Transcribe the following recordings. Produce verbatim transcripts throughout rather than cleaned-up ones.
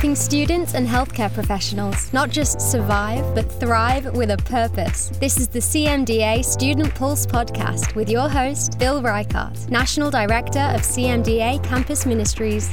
helping students and healthcare professionals not just survive, but thrive with a purpose. This is the C M D A Student Pulse podcast with your host, Bill Reichart, National Director of C M D A Campus Ministries.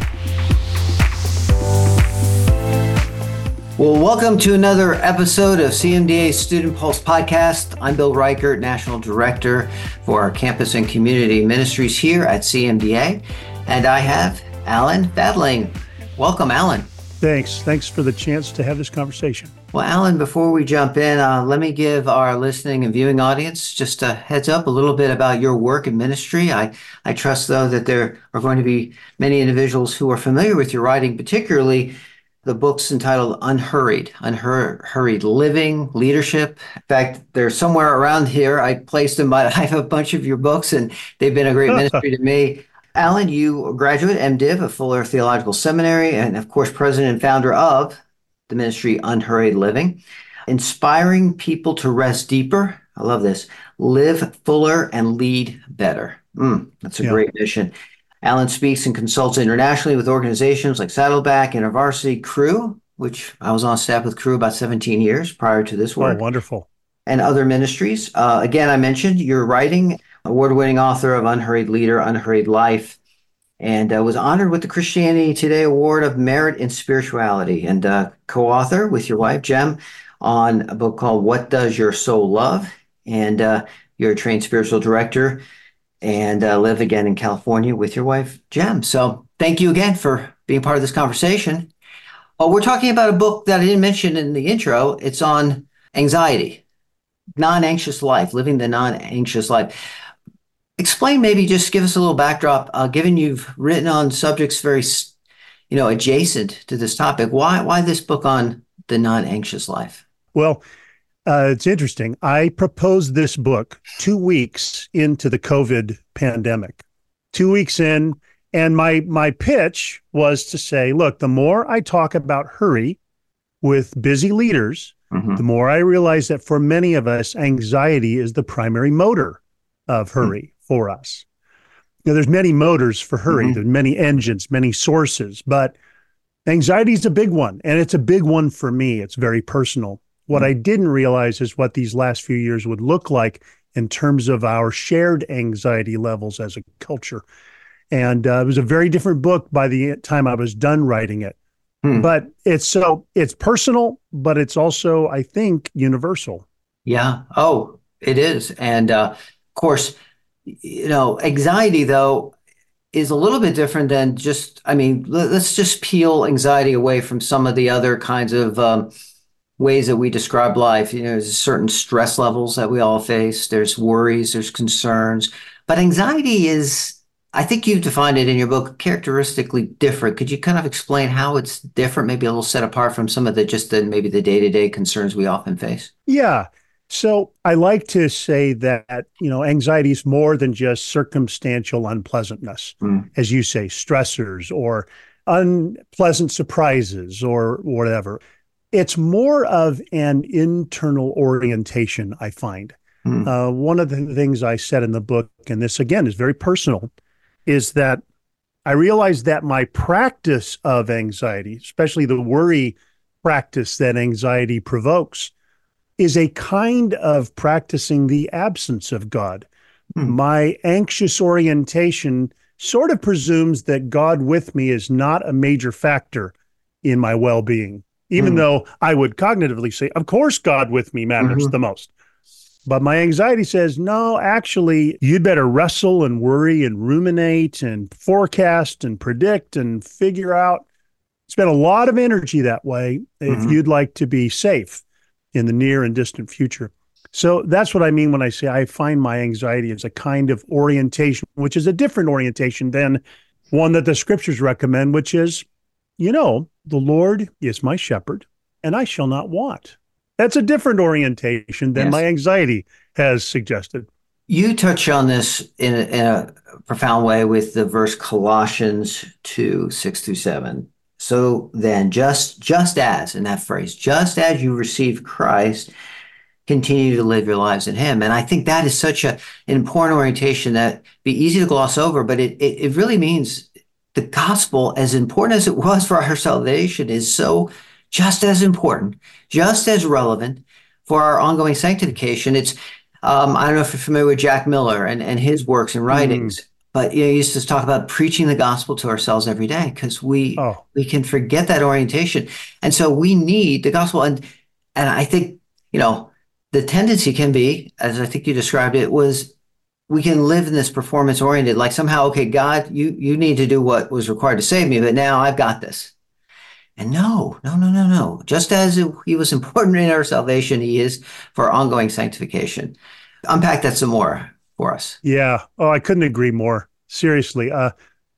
Well, welcome to another episode of C M D A Student Pulse podcast. I'm Bill Reichart, National Director for our Campus and Community Ministries here at C M D A. And I have Alan Badling. Welcome, Alan. Thanks. Thanks for the chance to have this conversation. Well, Alan, before we jump in, uh, let me give our listening and viewing audience just a heads up a little bit about your work in ministry. I, I trust, though, that there are going to be many individuals who are familiar with your writing, particularly the book's entitled Unhurried, Unhurried Living, Leadership. In fact, they're somewhere around here. I placed them, but I have a bunch of your books, and they've been a great ministry to me. Alan, you are a graduate, MDiv of Fuller Theological Seminary, and of course, president and founder of the ministry Unhurried Living, inspiring people to rest deeper. I love this. Live fuller and lead better. Mm, that's a yeah. great mission. Alan speaks and consults internationally with organizations like Saddleback, InterVarsity, Cru, which I was on staff with Cru about seventeen years prior to this work. Oh, wonderful. And other ministries. Uh, again, I mentioned your writing, award-winning author of Unhurried Leader, Unhurried Life, and uh, was honored with the Christianity Today Award of Merit in Spirituality, and uh, co-author with your wife, Jem, on a book called What Does Your Soul Love? And uh, you're a trained spiritual director and uh, live again in California with your wife, Jem. So thank you again for being part of this conversation. Well, we're talking about a book that I didn't mention in the intro. It's on anxiety, non-anxious life, living the non-anxious life. Explain, maybe just give us a little backdrop, uh, given you've written on subjects very, you know, adjacent to this topic. Why, why this book on the non-anxious life? Well, uh, it's interesting. I proposed this book two weeks into the COVID pandemic, two weeks in. And my, my pitch was to say, look, the more I talk about hurry with busy leaders, mm-hmm. the more I realize that for many of us, anxiety is the primary motor of hurry. Mm-hmm. For us. You know, there's many motors for hurry, mm-hmm. there's many engines, many sources, but anxiety is a big one, and it's a big one for me. It's very personal. What mm-hmm. I didn't realize is what these last few years would look like in terms of our shared anxiety levels as a culture. And uh, it was a very different book by the time I was done writing it. Mm-hmm. But it's so it's personal, but it's also, I think, universal. Yeah. Oh, it is. And uh, of course, you know, anxiety, though, is a little bit different than just, I mean, let's just peel anxiety away from some of the other kinds of um, ways that we describe life. You know, there's certain stress levels that we all face. There's worries, there's concerns. But anxiety is, I think you defined it in your book, characteristically different. Could you kind of explain how it's different, maybe a little set apart from some of the just the maybe the day-to-day concerns we often face? Yeah. So I like to say that, you know, anxiety is more than just circumstantial unpleasantness, mm. as you say, stressors or unpleasant surprises or whatever. It's more of an internal orientation, I find. Mm. Uh, one of the things I said in the book, and this again is very personal, is that I realized that my practice of anxiety, especially the worry practice that anxiety provokes, is a kind of practicing the absence of God. Hmm. My anxious orientation sort of presumes that God with me is not a major factor in my well-being, even hmm. though I would cognitively say, of course, God with me matters mm-hmm. the most. But my anxiety says, no, actually, you'd better wrestle and worry and ruminate and forecast and predict and figure out. Spend a lot of energy that way mm-hmm. if you'd like to be safe in the near and distant future. So that's what I mean when I say I find my anxiety as a kind of orientation, which is a different orientation than one that the scriptures recommend, which is, you know, the Lord is my shepherd and I shall not want. That's a different orientation than yes. my anxiety has suggested. You touch on this in a, in a profound way with the verse Colossians two, six through seven. So then, just just as, in that phrase, just as you received Christ, continue to live your lives in him. And I think that is such a, an important orientation that be easy to gloss over, but it, it, it really means the gospel, as important as it was for our salvation, is so just as important, just as relevant for our ongoing sanctification. It's, um, I don't know if you're familiar with Jack Miller and, and his works and Mm. writings, but you know, he used to talk about preaching the gospel to ourselves every day because we Oh, we can forget that orientation. And so we need the gospel. And and I think, you know, the tendency can be, as I think you described it, was we can live in this performance oriented, like somehow, okay, God, you you need to do what was required to save me, but now I've got this. And no, no, no, no, no. Just as it, he was important in our salvation, he is for our ongoing sanctification. Unpack that some more for us. yeah. Oh, I couldn't agree more. Seriously. Uh,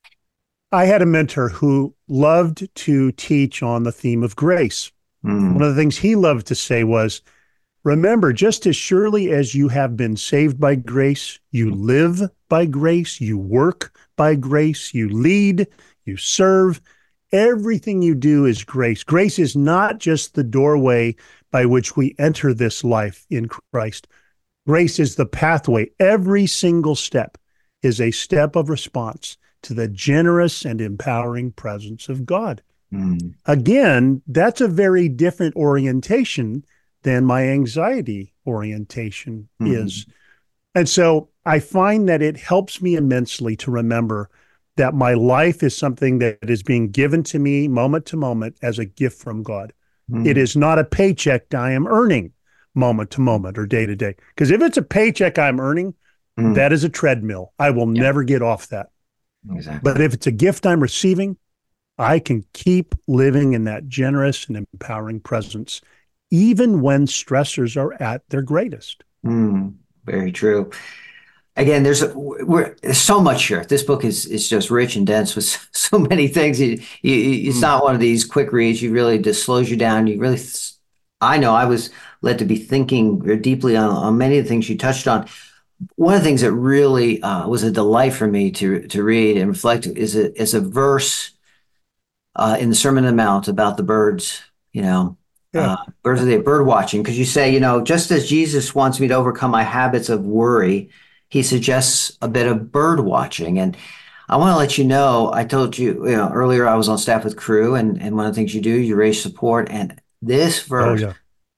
I had a mentor who loved to teach on the theme of grace. One Mm, of the things he loved to say was, remember, just as surely as you have been saved by grace, you live by grace, you work by grace, you lead, you serve. Everything you do is grace. Grace is not just the doorway by which we enter this life in Christ. Grace is the pathway. Every single step is a step of response to the generous and empowering presence of God. mm, Again, that's a very different orientation than my anxiety orientation mm, is. And so I find that it helps me immensely to remember that my life is something that is being given to me moment to moment as a gift from God. It mm, is not a paycheck I am earning moment to moment or day to day. Because if it's a paycheck I'm earning, mm. that is a treadmill. I will Yeah, never get off that. exactly. But if it's a gift I'm receiving, I can keep living in that generous and empowering presence, even when stressors are at their greatest. Mm, very true. Again, there's a, we're, there's so much here. This book is is just rich and dense with so many things. You, you, it's Mm. not one of these quick reads. You really just slows you down. You really, I know I was led to be thinking very deeply on, on many of the things you touched on. One of the things that really uh, was a delight for me to to read and reflect is a is a verse uh, in the Sermon on the Mount about the birds. You know, Yeah. uh, birds of the bird watching, because you say, you know, just as Jesus wants me to overcome my habits of worry, he suggests a bit of bird watching. And I want to let you know, I told you, you know, earlier I was on staff with Crew, and and one of the things you do, you raise support, and this Oh, verse yeah.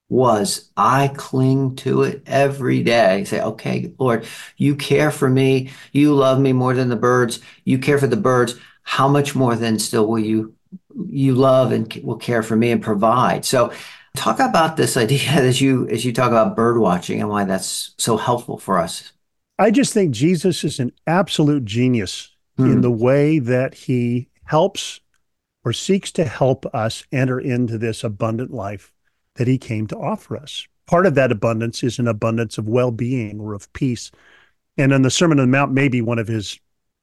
was I cling to it every day. Say, okay, Lord, you care for me. You love me more than the birds. You care for the birds. How much more then still will you you love and will care for me and provide? So talk about this idea as you as you talk about bird watching and why that's so helpful for us. I just think Jesus is an absolute genius in the Hmm. way that he helps or seeks to help us enter into this abundant life that he came to offer us. Part of that abundance is an abundance of well-being or of peace. And in the Sermon on the Mount, maybe one of his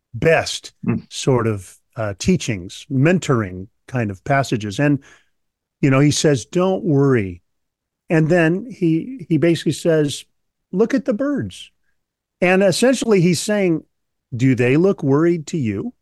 best Hmm. sort of uh, teachings, mentoring kind of passages. And, you know, he says, don't worry. And then he he basically says, look at the birds. And essentially he's saying, do they look worried to you?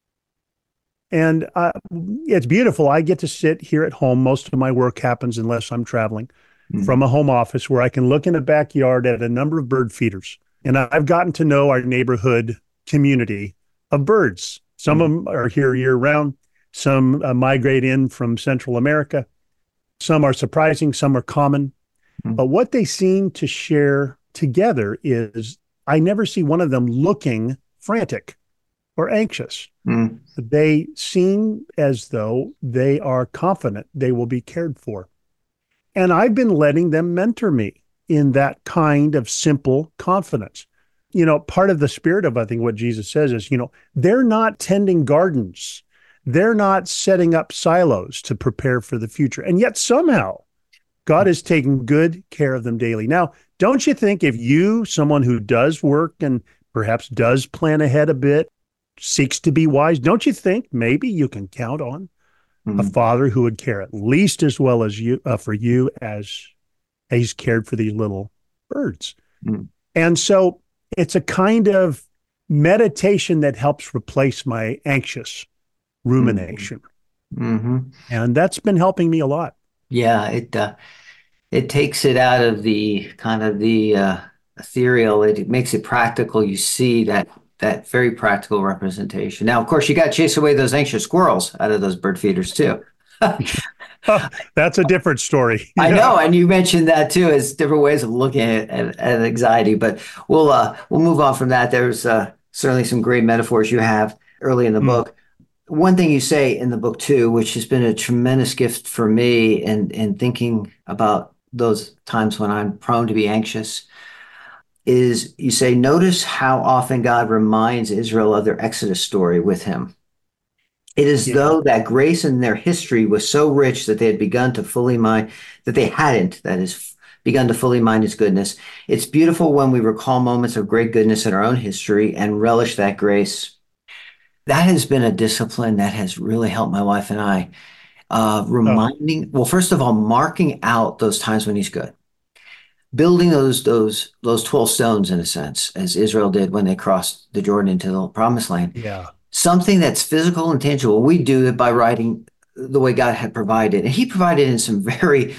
And uh, it's beautiful. I get to sit here at home. Most of my work happens, unless I'm traveling, Hmm. from a home office where I can look in the backyard at a number of bird feeders. And I've gotten to know our neighborhood community of birds. Some of Hmm. them are here year round. Some uh, migrate in from Central America. Some are surprising. Some are common. Hmm. But what they seem to share together is I never see one of them looking frantic or anxious. Hmm. They seem as though they are confident they will be cared for. And I've been letting them mentor me in that kind of simple confidence. You know, part of the spirit of, I think, what Jesus says is, you know, they're not tending gardens. They're not setting up silos to prepare for the future. And yet somehow God is taking good care of them daily. Now, don't you think if you, someone who does work and perhaps does plan ahead a bit, seeks to be wise, don't you think maybe you can count on a Hmm. father who would care at least as well as you uh, for you as he's cared for these little birds? Hmm. And so it's a kind of meditation that helps replace my anxious Hmm. rumination. Hmm. And that's been helping me a lot. Yeah, it uh, it takes it out of the kind of the uh, ethereal. It, it makes it practical. You see that that very practical representation. Now, of course, you got to chase away those anxious squirrels out of those bird feeders too. That's a different story. I know, and you mentioned that too, as different ways of looking at, at, at anxiety. But we'll uh, we'll move on from that. There's uh, certainly some great metaphors you have early in the mm. book. One thing you say in the book too, which has been a tremendous gift for me in in thinking about those times when I'm prone to be anxious, is you say, notice how often God reminds Israel of their Exodus story with him. It is yeah. though that grace in their history was so rich that they had begun to fully mind, that they hadn't, that is, begun to fully mind his goodness. It's beautiful when we recall moments of great goodness in our own history and relish that grace. That has been a discipline that has really helped my wife and I, uh, reminding, oh. well, first of all, marking out those times when he's good. Building those those those twelve stones, in a sense, as Israel did when they crossed the Jordan into the promised land. Yeah. Something that's physical and tangible. We do it by writing the way God had provided. And he provided in some very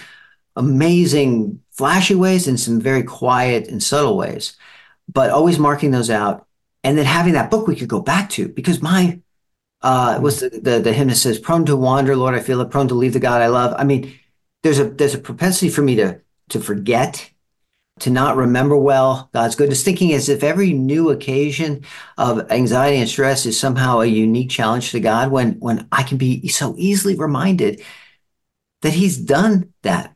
amazing, flashy ways and some very quiet and subtle ways, but always marking those out. And then having that book we could go back to, because my, uh, it was the, the, the hymn that says, prone to wander, Lord, I feel it, prone to leave the God I love. I mean, there's a, there's a propensity for me to, to forget, to not remember well God's goodness, thinking as if every new occasion of anxiety and stress is somehow a unique challenge to God, when, when I can be so easily reminded that he's done that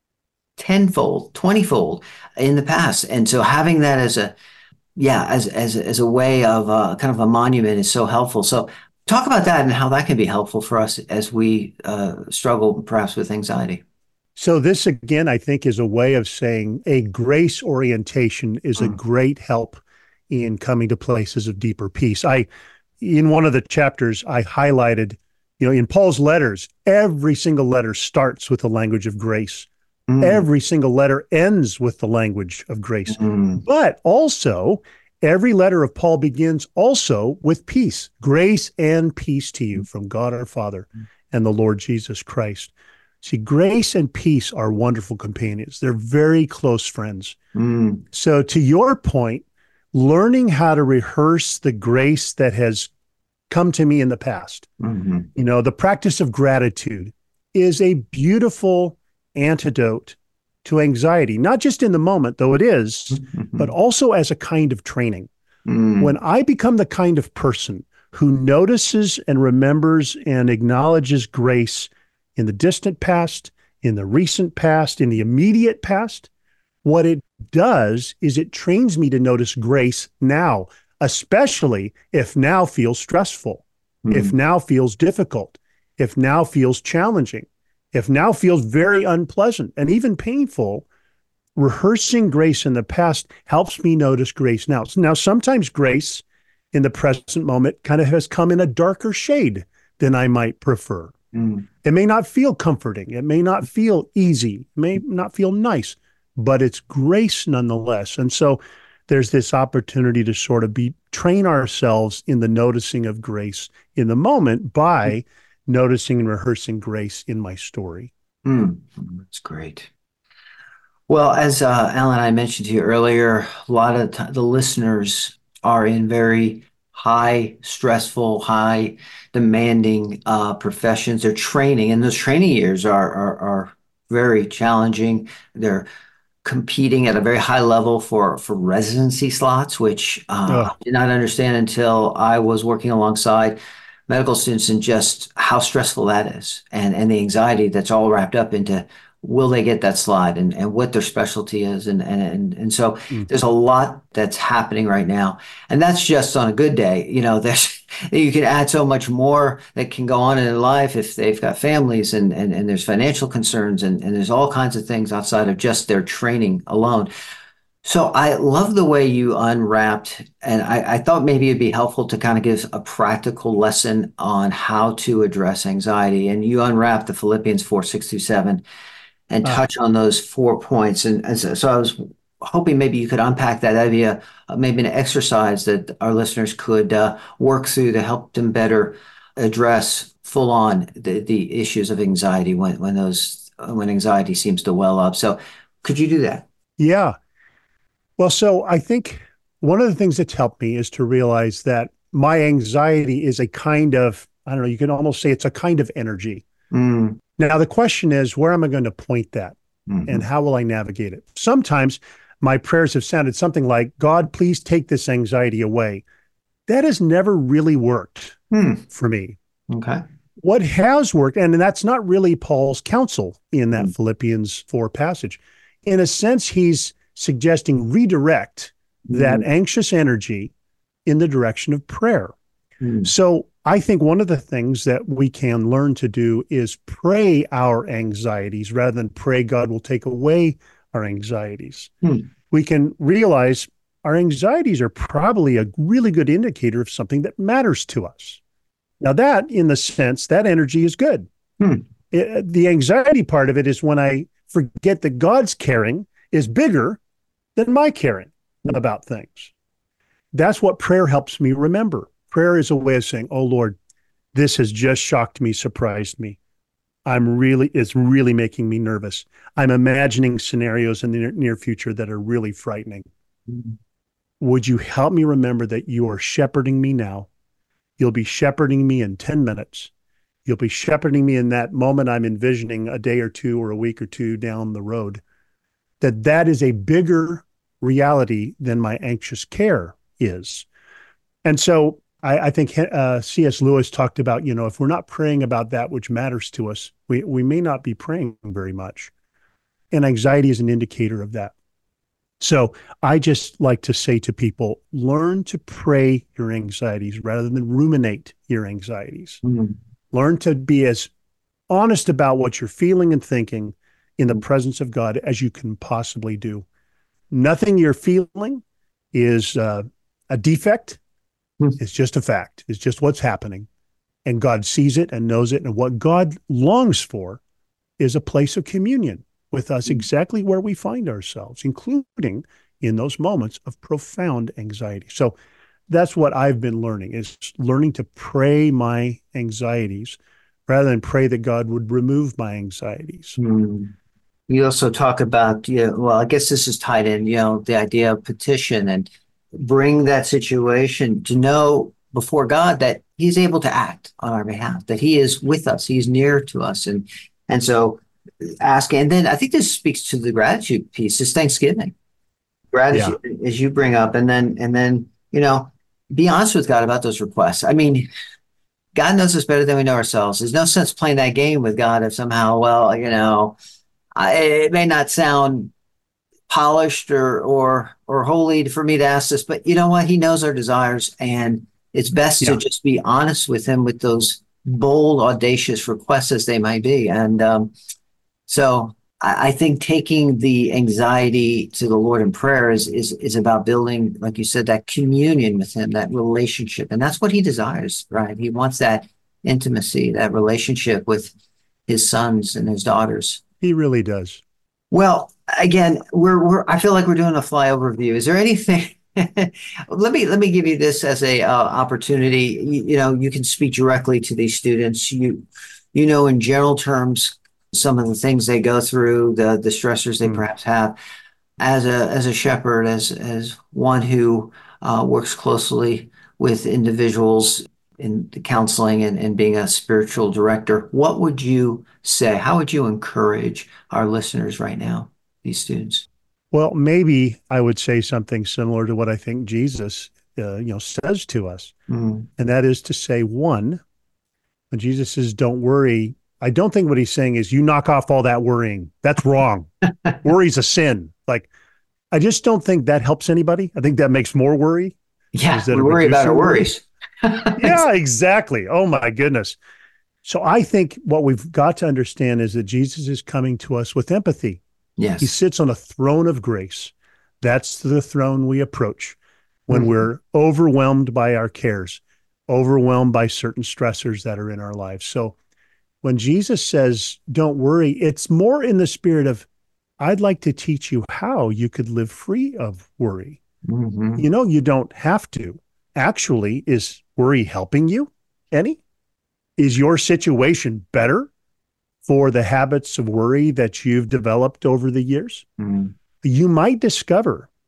tenfold, twentyfold in the past. And so having that as a, yeah, as, as, as a way of uh, kind of a monument is so helpful. So talk about that and how that can be helpful for us as we uh, struggle perhaps with anxiety. So this, again, I think is a way of saying a grace orientation is mm. a great help in coming to places of deeper peace. I, in one of the chapters, I highlighted, you know, in Paul's letters, every single letter starts with the language of grace. Mm. Every single letter ends with the language of grace. Mm. But also, every letter of Paul begins also with peace. Grace and peace to you from God our Father mm. and the Lord Jesus Christ. See, grace and peace are wonderful companions. They're very close friends. Mm. So to your point, learning how to rehearse the grace that has come to me in the past, mm-hmm. you know, the practice of gratitude is a beautiful antidote to anxiety, not just in the moment, though it is, mm-hmm. but also as a kind of training. Mm. When I become the kind of person who notices and remembers and acknowledges grace in the distant past, in the recent past, in the immediate past, what it does is it trains me to notice grace now, especially if now feels stressful, mm. if now feels difficult, if now feels challenging, if now feels very unpleasant and even painful. Rehearsing grace in the past helps me notice grace now. Now, sometimes grace in the present moment kind of has come in a darker shade than I might prefer. Mm. It may not feel comforting. It may not feel easy. It may not feel nice, but it's grace nonetheless. And so there's this opportunity to sort of be train ourselves in the noticing of grace in the moment by mm. noticing and rehearsing grace in my story. Mm. That's great. Well, as uh, Alan, I mentioned to you earlier, a lot of t- the listeners are in very high stressful, high demanding uh, professions. They're training, and those training years are, are are very challenging. They're competing at a very high level for for residency slots, which uh, oh. I did not understand until I was working alongside medical students, and just how stressful that is, and and the anxiety that's all wrapped up into will they get that slot, and, and what their specialty is. And, and, and, and so mm. there's a lot that's happening right now. And that's just on a good day. You know, there's, you can add so much more that can go on in their life if they've got families, and, and, and there's financial concerns, and, and there's all kinds of things outside of just their training alone. So I love the way you unwrapped, and I, I thought maybe it'd be helpful to kind of give a practical lesson on how to address anxiety. And you unwrapped the Philippians four, six through seven, and touch uh, on those four points. And, and so, so I was hoping maybe you could unpack that. That'd be a, maybe an exercise that our listeners could uh, work through to help them better address full on the, the issues of anxiety when, when those, when anxiety seems to well up. So could you do that? Yeah. Well, so I think one of the things that's helped me is to realize that my anxiety is a kind of, I don't know, you can almost say it's a kind of energy. Mm. Now, the question is, where am I going to point that? Mm-hmm. And how will I navigate it? Sometimes my prayers have sounded something like, God, please take this anxiety away. That has never really worked Mm. for me. Okay. What has worked, and that's not really Paul's counsel in that Mm. Philippians four passage. In a sense, he's suggesting redirect that Mm. anxious energy in the direction of prayer. Mm. So I think one of the things that we can learn to do is pray our anxieties rather than pray God will take away our anxieties. Mm. We can realize our anxieties are probably a really good indicator of something that matters to us. Now that, in the sense, that energy is good. Mm. It, the anxiety part of it is when I forget that God's caring is bigger than my caring about things. That's what prayer helps me remember. Prayer is a way of saying, oh Lord, this has just shocked me, surprised me. I'm really, it's really making me nervous. I'm imagining scenarios in the near, near future that are really frightening. Mm-hmm. Would you help me remember that you are shepherding me now? You'll be shepherding me in ten minutes. You'll be shepherding me in that moment I'm envisioning a day or two or a week or two down the road. That that is a bigger reality than my anxious care is. And so I, I think uh, C S Lewis talked about, you know, if we're not praying about that which matters to us, we, we may not be praying very much. And anxiety is an indicator of that. So I just like to say to people, learn to pray your anxieties rather than ruminate your anxieties. Mm. Learn to be as honest about what you're feeling and thinking in the presence of God as you can possibly do. Nothing you're feeling is uh, a defect. Mm. It's just a fact. It's just what's happening. And God sees it and knows it. And what God longs for is a place of communion with us exactly where we find ourselves, including in those moments of profound anxiety. So that's what I've been learning, is learning to pray my anxieties rather than pray that God would remove my anxieties. Mm. You also talk about, you know, well, I guess this is tied in, you know, the idea of petition and bring that situation to know before God that he's able to act on our behalf, that he is with us, he's near to us. And, and so ask, and then I think this speaks to the gratitude piece, is Thanksgiving. Gratitude, yeah. As you bring up, and then, and then, you know, be honest with God about those requests. I mean, God knows us better than we know ourselves. There's no sense playing that game with God if somehow, well, you know, I, it may not sound polished or, or, or holy for me to ask this, but you know what? He knows our desires, and it's best yeah. to just be honest with him with those bold, audacious requests as they might be. And, um, So I, I think taking the anxiety to the Lord in prayer is, is is about building, like you said, that communion with him, that relationship. And that's what he desires, right? He wants that intimacy, that relationship with his sons and his daughters. He really does. Well, again, we're we're I feel like we're doing a flyover view. Is there anything? let me let me give you this as a uh, opportunity. You, you know, you can speak directly to these students. You you know, in general terms, some of the things they go through, the the stressors they mm. perhaps have, as a as a shepherd, as as one who uh, works closely with individuals in the counseling and, and being a spiritual director. What would you say? How would you encourage our listeners right now, these students? Well, maybe I would say something similar to what I think Jesus, uh, you know, says to us, mm. and that is to say, one, when Jesus says, "Don't worry," I don't think what he's saying is you knock off all that worrying. That's wrong. Worry's a sin. Like, I just don't think that helps anybody. I think that makes more worry. Yeah, we worry about our worries. Yeah, exactly. Oh my goodness. So I think what we've got to understand is that Jesus is coming to us with empathy. Yes. He sits on a throne of grace. That's the throne we approach when mm-hmm. we're overwhelmed by our cares, overwhelmed by certain stressors that are in our lives. So when Jesus says, don't worry, it's more in the spirit of, I'd like to teach you how you could live free of worry. Mm-hmm. You know, you don't have to. Actually, is worry helping you any? Is your situation better for the habits of worry that you've developed over the years? Mm-hmm. You might discover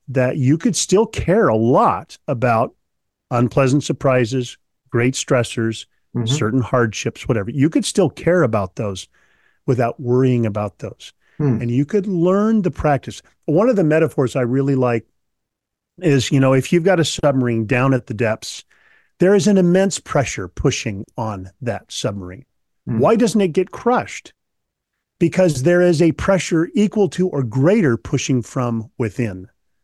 that you could still care a lot about unpleasant surprises, great stressors, mm-hmm. certain hardships, whatever. You could still care about those without worrying about those. Mm. And you could learn the practice. One of the metaphors I really like is, you know, if you've got a submarine down at the depths, there is an immense pressure pushing on that submarine. Mm. Why doesn't it get crushed? Because there is a pressure equal to or greater pushing from within.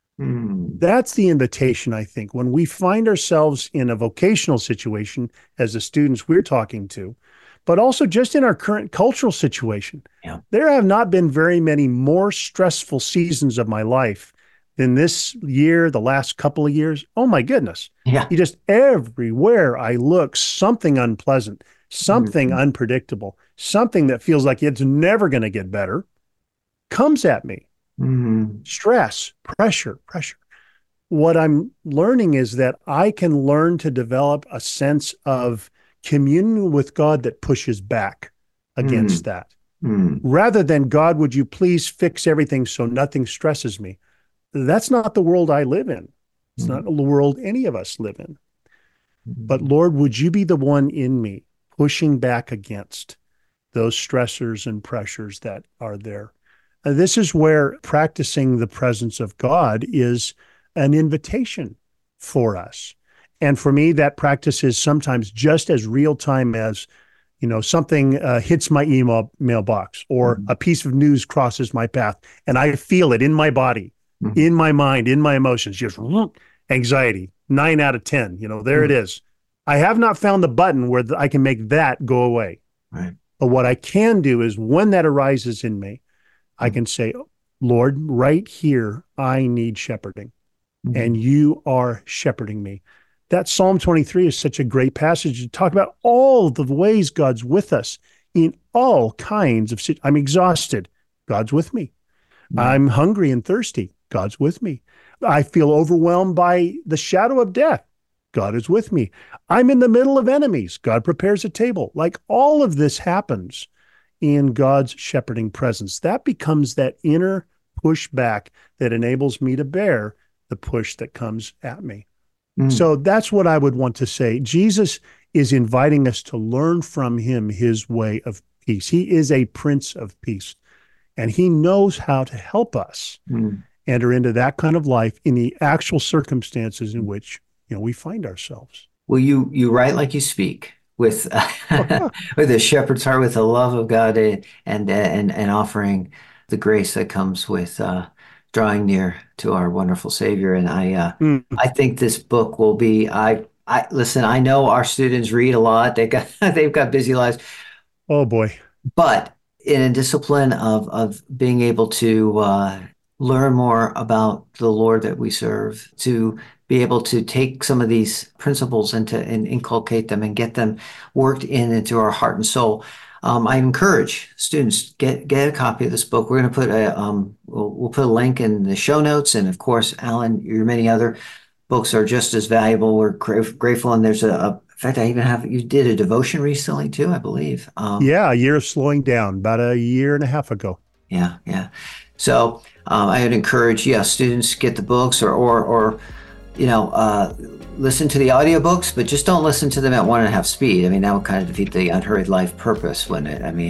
Mm. That's the invitation, I think. When we find ourselves in a vocational situation, as the students we're talking to, but also just in our current cultural situation, yeah. there have not been very many more stressful seasons of my life than this year, the last couple of years. Oh my goodness. Yeah. You just, everywhere I look, something unpleasant, something mm-hmm. unpredictable, something that feels like it's never going to get better comes at me. Mm-hmm. Stress, pressure, pressure. What I'm learning is that I can learn to develop a sense of communion with God that pushes back against mm. that. Mm. Rather than, God, would you please fix everything so nothing stresses me? That's not the world I live in. It's mm. not the world any of us live in. Mm. But Lord, would you be the one in me pushing back against those stressors and pressures that are there? Uh, this is where practicing the presence of God is an invitation for us. And for me, that practice is sometimes just as real time as, you know, something uh, hits my email mailbox or mm-hmm. a piece of news crosses my path and I feel it in my body, mm-hmm. in my mind, in my emotions, just whoop, anxiety, nine out of ten, you know, there mm-hmm. it is. I have not found the button where I can make that go away. Right. But what I can do is when that arises in me, mm-hmm. I can say, Lord, right here, I need shepherding mm-hmm. and you are shepherding me. That Psalm twenty-three is such a great passage to talk about all the ways God's with us in all kinds of situations. I'm exhausted. God's with me. Mm-hmm. I'm hungry and thirsty. God's with me. I feel overwhelmed by the shadow of death. God is with me. I'm in the middle of enemies. God prepares a table. Like all of this happens in God's shepherding presence. That becomes that inner push back that enables me to bear the push that comes at me. Mm. So that's what I would want to say. Jesus is inviting us to learn from him his way of peace. He is a Prince of Peace, and he knows how to help us mm. enter into that kind of life in the actual circumstances in which, you know, we find ourselves. Well, you you write like you speak, with uh, with a shepherd's heart, with the love of God, and and and, and offering the grace that comes with uh, drawing near to our wonderful Savior. And I uh, mm. I think this book will be, I I listen, I know our students read a lot. They got they've got busy lives. Oh boy. But in a discipline of of being able to uh, learn more about the Lord that we serve, to be able to take some of these principles and to and inculcate them and get them worked in into our heart and soul. Um, I encourage students, get get a copy of this book. We're going to put a um, we'll, we'll put a link in the show notes, and of course, Alan, your many other books are just as valuable. We're gra- grateful, and there's a, a in fact, I even have you did a devotion recently too, I believe. Um, yeah, a year of slowing down, about a year and a half ago. Yeah, yeah. So um, I would encourage, yeah, students get the books, or or or you know, uh, listen to the audiobooks, but just don't listen to them at one and a half speed. I mean, that would kind of defeat the unhurried life purpose, wouldn't it? I mean,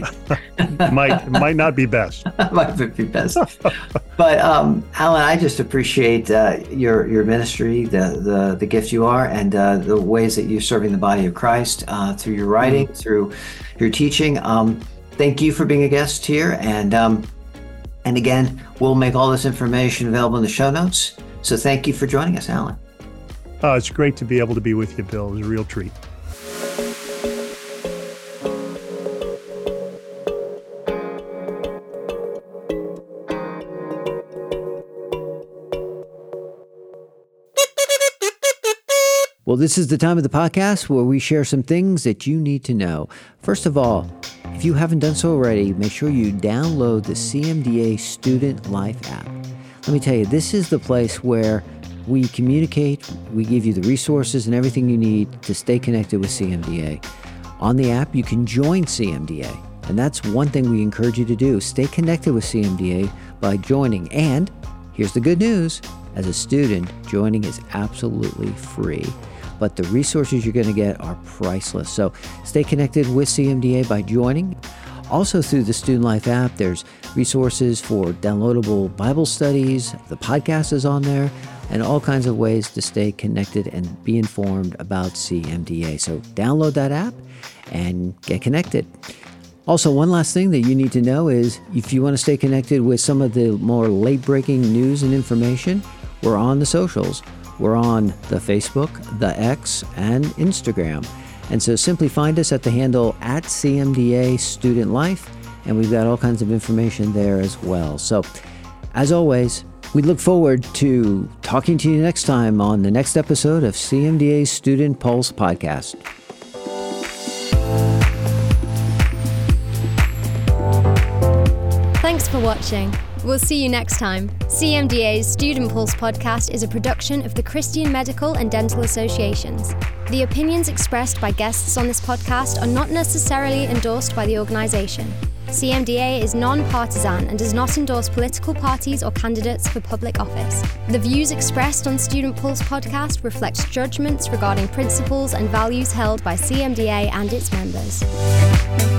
might might not be best. Might be best. But um, Alan, I just appreciate uh, your your ministry, the the the gift you are, and uh, the ways that you're serving the body of Christ uh, through your writing, mm-hmm. through your teaching. Um, thank you for being a guest here, and um, and again, we'll make all this information available in the show notes. So thank you for joining us, Alan. Oh, it's great to be able to be with you, Bill. It was a real treat. Well, this is the time of the podcast where we share some things that you need to know. First of all, if you haven't done so already, make sure you download the C M D A Student Life app. Let me tell you, this is the place where we communicate, we give you the resources and everything you need to stay connected with C M D A. On the app, you can join C M D A, and that's one thing we encourage you to do. Stay connected with C M D A by joining. And here's the good news. As a student, joining is absolutely free, but the resources you're going to get are priceless. So stay connected with C M D A by joining. Also through the Student Life app, there's resources for downloadable Bible studies. The podcast is on there, and all kinds of ways to stay connected and be informed about C M D A. So download that app and get connected. Also, one last thing that you need to know is if you want to stay connected with some of the more late-breaking news and information, we're on the socials. We're on the Facebook, the X, and Instagram. And so simply find us at the handle at C M D A Student Life, and we've got all kinds of information there as well. So, as always, we look forward to talking to you next time on the next episode of C M D A Student Pulse Podcast. Thanks for watching. We'll see you next time. C M D A's Student Pulse podcast is a production of the Christian Medical and Dental Associations. The opinions expressed by guests on this podcast are not necessarily endorsed by the organization. C M D A is non-partisan and does not endorse political parties or candidates for public office. The views expressed on Student Pulse podcast reflect judgments regarding principles and values held by C M D A and its members.